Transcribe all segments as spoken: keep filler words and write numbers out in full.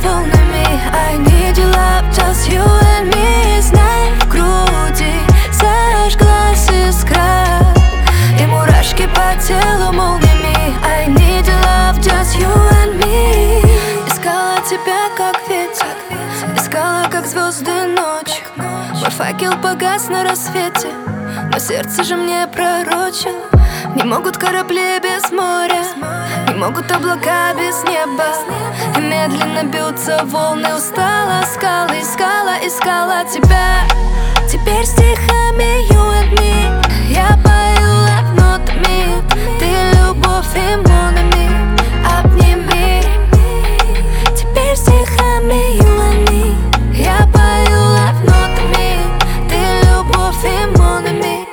волнами. I need your love, just you and me. Знай, в груди зажглась искра, и мурашки по телу молниями. I need your love, just you and me. Искала тебя как ветер, искала как звезды ночью. Мой факел погас на рассвете, но сердце же мне пророчило. Не могут корабли без моря, не могут облака без неба. И медленно бьются волны, устала скалы. Искала, искала тебя. Теперь стихами you and me я пою love нотами. Ты любовь и монами, обними. Теперь стихами you and me я пою love нотами. Ты любовь и монами.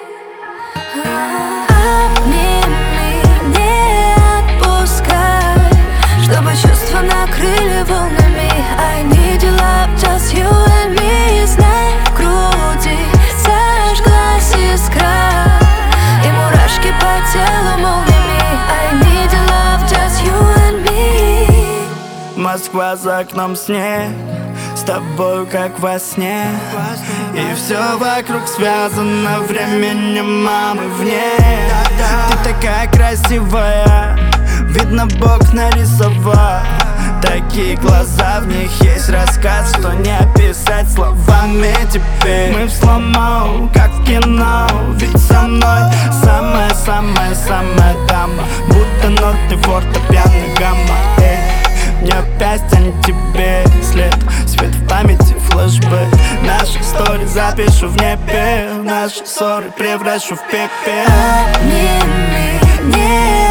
Чувства накрыли волнами. I need your love, just you and me. Знай, в груди зажглась искра, и мурашки по телу молниями. I need your love, just you and me. Москва за окном снег, с тобой как во сне. И все вокруг связано временем, мамы вне. Ты такая красивая, видно, Бог нарисовал. Такие глаза, в них есть рассказ, что не описать словами теперь. Мы в сломо, как в кино, ведь со мной самая-самая-самая дама. Будто ноты фортепиано гамма. Эй, мне опять тянет тебе след, свет в памяти, флешбэк. Наши истории запишу в небе, наши ссоры превращу в пепел. Обними, не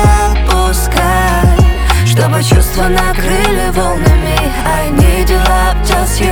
отпускай, чтобы чувства накрыли волнами. I need your love, just you